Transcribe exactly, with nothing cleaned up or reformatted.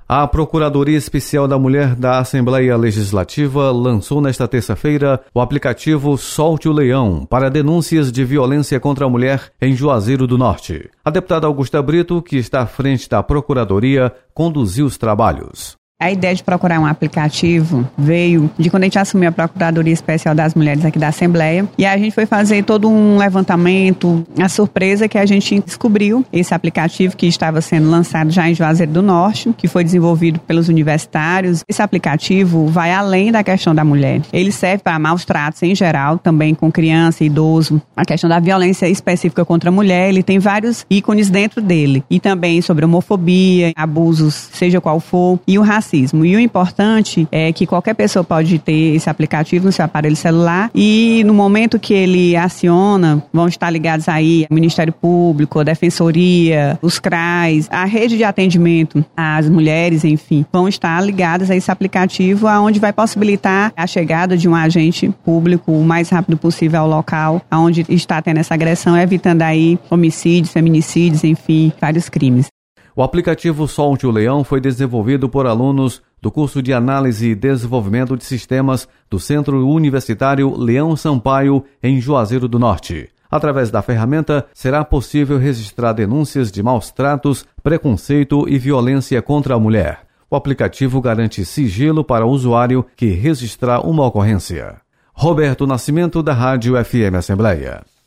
A Procuradoria Especial da Mulher da Assembleia Legislativa lançou nesta terça-feira o aplicativo Solte o Leão para denúncias de violência contra a mulher em Juazeiro do Norte. A deputada Augusta Brito, que está à frente da Procuradoria, conduziu os trabalhos. A ideia de procurar um aplicativo veio de quando a gente assumiu a Procuradoria Especial das Mulheres aqui da Assembleia, e a gente foi fazer todo um levantamento. A surpresa é que a gente descobriu esse aplicativo que estava sendo lançado já em Juazeiro do Norte, que foi desenvolvido pelos universitários. Esse aplicativo vai além da questão da mulher. Ele serve para maus tratos em geral, também com criança e idoso. A questão da violência específica contra a mulher, ele tem vários ícones dentro dele. E também sobre homofobia, abusos, seja qual for, e o racismo. E o importante é que qualquer pessoa pode ter esse aplicativo no seu aparelho celular, e no momento que ele aciona, vão estar ligados aí ao Ministério Público, a Defensoria, os C R A S, a rede de atendimento às mulheres, enfim, vão estar ligadas a esse aplicativo, onde vai possibilitar a chegada de um agente público o mais rápido possível ao local onde está tendo essa agressão, evitando aí homicídios, feminicídios, enfim, vários crimes. O aplicativo Solte o Leão foi desenvolvido por alunos do curso de Análise e Desenvolvimento de Sistemas do Centro Universitário Leão Sampaio, em Juazeiro do Norte. Através da ferramenta, será possível registrar denúncias de maus tratos, preconceito e violência contra a mulher. O aplicativo garante sigilo para o usuário que registrar uma ocorrência. Roberto Nascimento, da Rádio F M Assembleia.